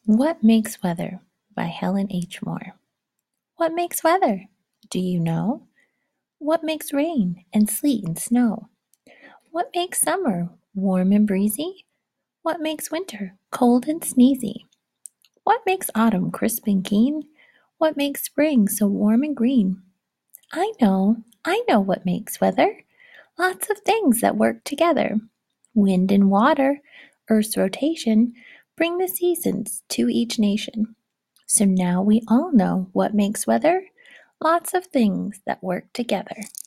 What Makes Weather by Helen H. Moore. What makes weather? Do you know? What makes rain and sleet and snow? What makes summer warm and breezy? What makes winter cold and sneezy? What makes autumn crisp and keen? What makes spring so warm and green? I know what makes weather. Lots of things that work together. Wind and water, Earth's rotation, bring the seasons to each nation. So now we all know what makes weather. Lots of things that work together.